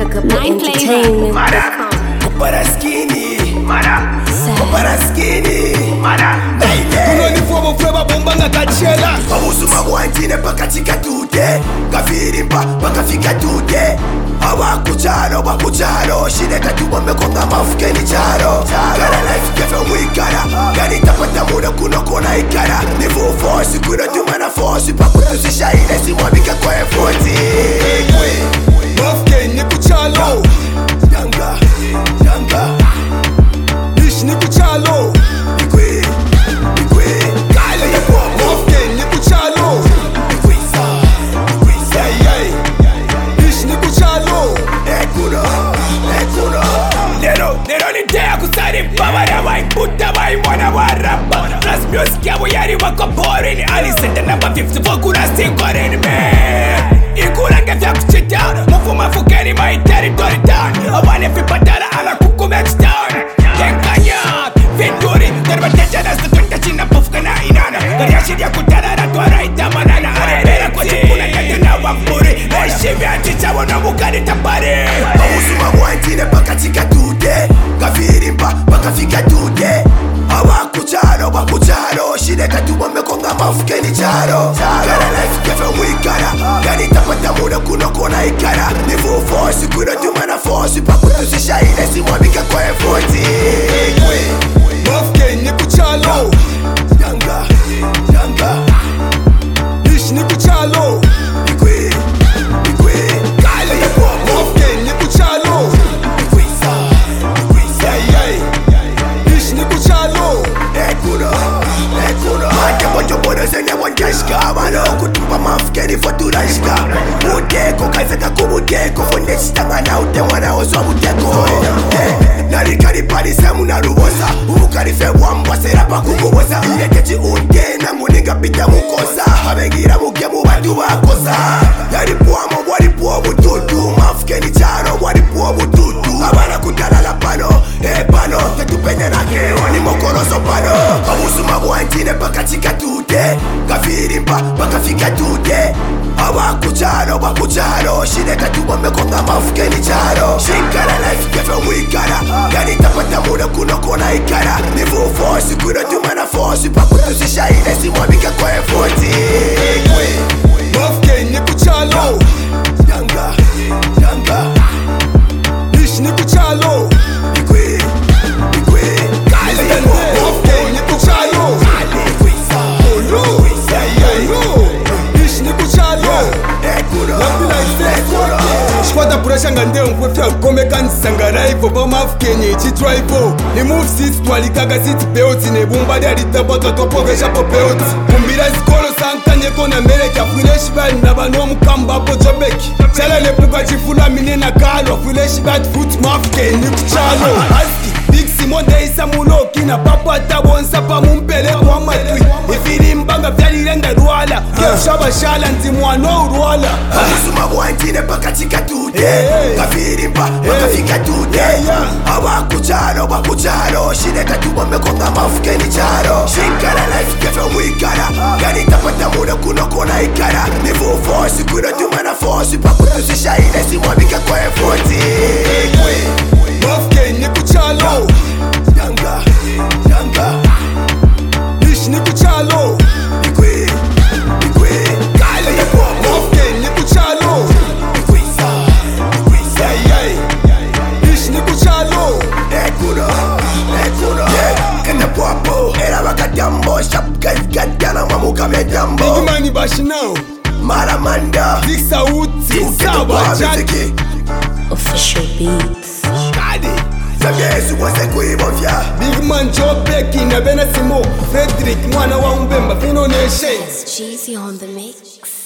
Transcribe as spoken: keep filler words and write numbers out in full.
nine entertainment. Mara, Paraskini, Mara, Paraskini, Mara, Kunoni fobo fleba bombanga kachela. Pamusuma mwantine pakatika tude, kafirimba pakafika tude. Awa kucharo, wa kucharo, shide katuba mekonga mafukeni charo. Gara life kefe mwikara, gani tapata muda kuno kona ikara. Nivu force, kuna tumana force, pakutusisha ile simwabika kwa efoti. Mafukeni kuchalo, Yanga, Yanga, Ish ni kuchalo, Ikwe, Ikwe, Kali, Mafukeni kuchalo, Ikwisa, Ikwisa, Ish ni kuchalo. Ekuno, Ekuno. Nero, nero ni tea kusari mpabara wa imputa wa imwana wa rapa. Plus music ya wayari wako boring. Alisenda namba fifty-four kuna singorini man. Ikula ngefya kuchita, mufu mafukeni my territory town. Awane fipatara ala kuku match town. Kenkanya, Vinduri, terbateja na stutunta china pufuka na inana. Kariashiri ya kutarara tuara itamanana. Arepera kwa chikuna katana wamburi. Eshivi achicha wana mukari tapare. Pamusuma mwantine pakatika tude, kafirimba pakafika tude. Awa kucharo, wa kucharo, shide katuba mekonga mafukeni charo. Gara life kefe mwikara, gani tapata muda kuno kona ikara. Nivu force, kuna tumana force, pakutusisha ile simwabika kwa efoti. Mafukeni kuchalo, Yanga, Yanga, Ish ni kuchalo, Ikwe, Ikwe, Kali, Mafukeni kuchalo, Ikwisa, Ikwisa, Ish ni kuchalo. Ekuno, Ekuno. Mante mojo bono zene wangeshka, mano kutuba mafukeni foturashka. Mudeko kaizeka kumudeko, fonde chitanga na ute wana ozwa mudeko. Narikari pari semu na rubosa, ukarife wambwa serapa kukubosa. Iyekechi unge na muninga pita mukosa, habengira muge mubatu bakosa. Yaripuamo waripuo bututu, mafukeni charo waripuo bututu. Abana kutalala pano, e pano, tetupenya na kewa ni mokoroso pano. Pamusuma mwantine pakatika tude, kafirimba pakafika tude. Awa kucharo, wa kucharo, shide katuba mekonga mafukeni charo. Shikara life kefe mwikara, gani tapata muda kuno kona ikara. Nivu force, kuna tumana force, pakutusisha ile simwabika kwa efoti. Mafukeni kuchalo, Yanga, Yanga, Ish ni kuchalo, Ikwe, Ikwe, Kali, Mafukeni kuchalo, Ikwisa, Ikwisa, Ish ni kuchalo. Ekuno, Ekuno. Shkwata pressure ngande nkwefya komeka nsangara ivo pa mafukeni chitwa ivo. Ni move six twalikaga six belts ne bumba dali tapoto topogesha po belts. Kumbira zikolo sankanye kona meleka fresh band na bano mukamba po jobeki. Chala le puka chifula minena kalo fresh band foot mafukeni kuchalo. Aski Big Simon Deisa muloki na papa tabonsa pa mumpele kwa matwi. Ifiri mbanga vyalirenda ruala Kefshaba shala nzimwano uruala. Pamusuma mwantine pakatika tude, kafirimba pakafika tude. Awa kucharo, wa kucharo, shide katuba mekonga mafukeni charo. Shikara life kefe mwikara, gani tapata muda kuno kona ikara. Nivu force, kuna tumana force, pakutusisha ile simwabika kwa efoti. Mafukeni kuchalo, Yanga, Yanga, Ish ni kuchalo, Ikwe, Ikwe, Kali, Mafukeni kuchalo, Ikwisa, Ikwisa, Ish ni kuchalo. Ekuno, Ekuno. Kena popo, era bakadambo, shap guys gadana mamuka medambo. Big Money Bashinao, Maramanda, Dixa Uti, Saba Jack. Official beats. Kadi, Zabesu wase kuibovya. Big Man Joe Becky na Bena Simo, Frederick mwana wa Umbemba, Fino Nations. Jeezy on the mix.